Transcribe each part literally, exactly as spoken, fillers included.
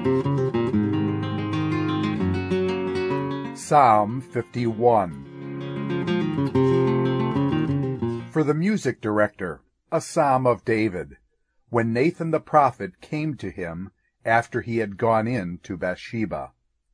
Psalm fifty-one. For the music director, a psalm of David, when Nathan the prophet came to him after he had gone in to Bathsheba.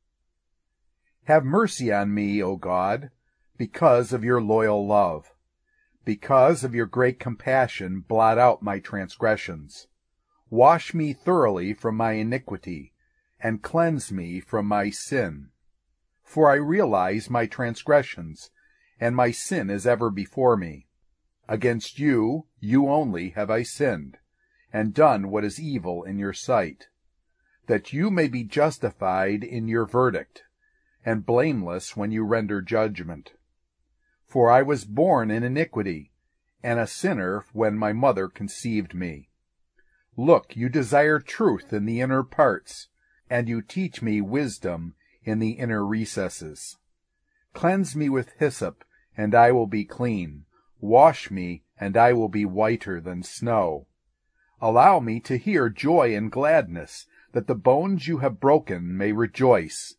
Have mercy on me, O God, because of your loyal love. Because of your great compassion, blot out my transgressions. Wash me thoroughly from my iniquity, and cleanse me from my sin. For I realize my transgressions, and my sin is ever before me. Against you, you only, have I sinned, and done what is evil in your sight, that you may be justified in your verdict, and blameless when you render judgment. For I was born in iniquity, and a sinner when my mother conceived me. Look, you desire truth in the inner parts, and you teach me wisdom in the inner recesses. Cleanse me with hyssop, and I will be clean. Wash me, and I will be whiter than snow. Allow me to hear joy and gladness, that the bones you have broken may rejoice.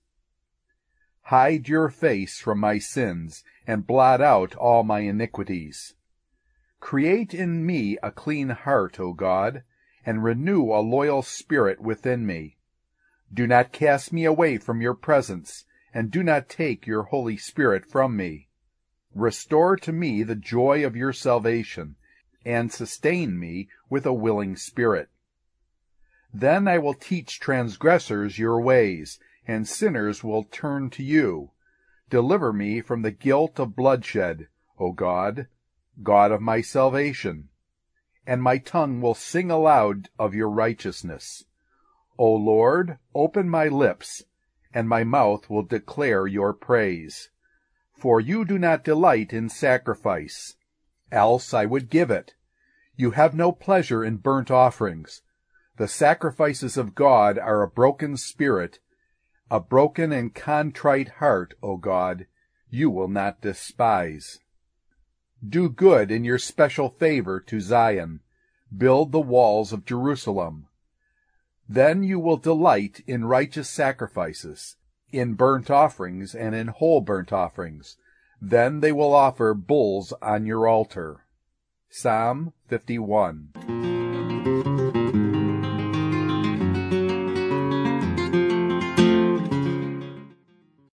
Hide your face from my sins, and blot out all my iniquities. Create in me a clean heart, O God, and renew a loyal spirit within me. Do not cast me away from your presence, and do not take your Holy Spirit from me. Restore to me the joy of your salvation, and sustain me with a willing spirit. Then I will teach transgressors your ways, and sinners will turn to you. Deliver me from the guilt of bloodshed, O God, God of my salvation, and my tongue will sing aloud of your righteousness. O Lord, open my lips, and my mouth will declare your praise. For you do not delight in sacrifice, else I would give it. You have no pleasure in burnt offerings. The sacrifices of God are a broken spirit, a broken and contrite heart, O God, you will not despise. Do good in your special favor to Zion. Build the walls of Jerusalem. Then you will delight in righteous sacrifices, in burnt offerings and in whole burnt offerings. Then they will offer bulls on your altar. Psalm fifty-one.